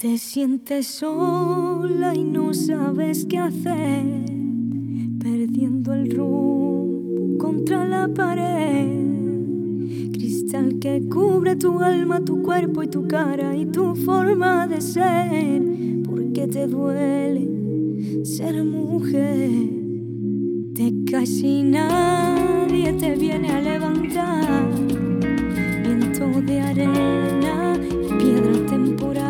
Te sientes sola y no sabes qué hacer, perdiendo el rumbo contra la pared. Cristal que cubre tu alma, tu cuerpo y tu cara y tu forma de ser. ¿Por qué te duele ser mujer? Te caes y nadie te viene a levantar. Viento de arena y piedra temporal.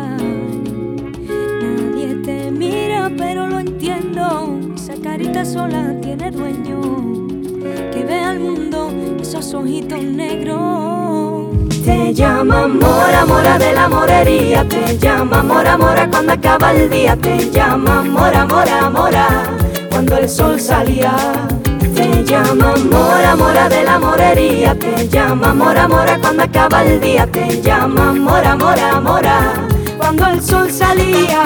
Nadie te mira pero lo entiendo. Esa carita sola tiene dueño, que ve al mundo esos ojitos negros. Te llama mora, mora de la morería. Te llama mora, mora cuando acaba el día. Te llama mora, mora, mora cuando el sol salía. Te llama mora, mora de la morería. Te llama mora, mora cuando acaba el día. Te llama mora, mora, mora cuando el sol salía.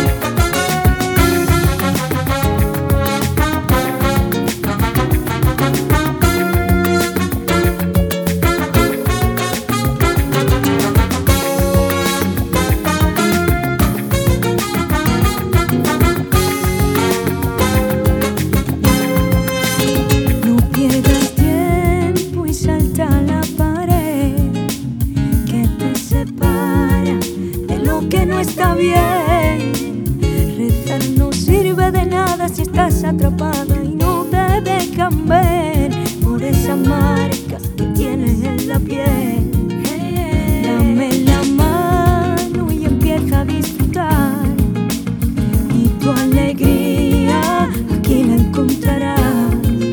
Que no está bien. Rezar no sirve de nada si estás atrapada y no te dejan ver por esas marcas que tienes en la piel. Dame la mano y empieza a disfrutar, y tu alegría aquí la encontrarás.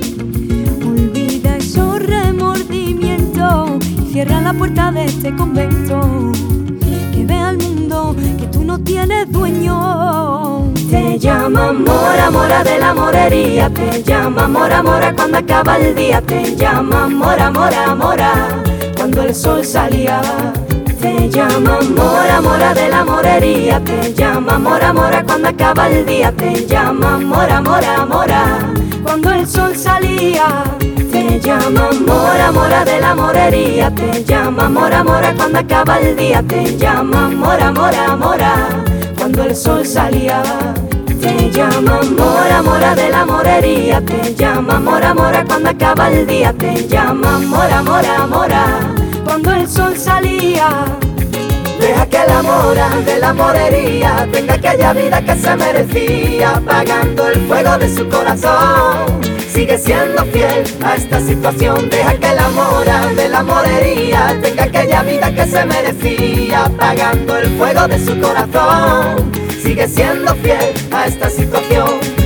Olvida esos remordimientos y cierra la puerta de este convento, que ve al mundo que tú no tienes dueño. Te llama mora, mora de la morería. Te llama mora, mora cuando acaba el día. Te llama mora, mora, mora cuando el sol salía. Te llama mora, mora de la morería. Te llama mora, mora cuando acaba el día. Te llama mora, mora, mora cuando el sol salía. Te llama mora, mora de la morería. Te llama mora, mora cuando acaba el día. Te llama mora, mora, mora cuando el sol salía. Te llama mora, mora de la morería. Te llama mora, mora cuando acaba el día. Te llama mora, mora, mora cuando el sol salía. Deja que la mora de la morería tenga aquella vida que se merecía, apagando el fuego de su corazón. Sigue siendo fiel a esta situación. Deja que la mora de la morería tenga aquella vida que se merecía, apagando el fuego de su corazón. Sigue siendo fiel a esta situación.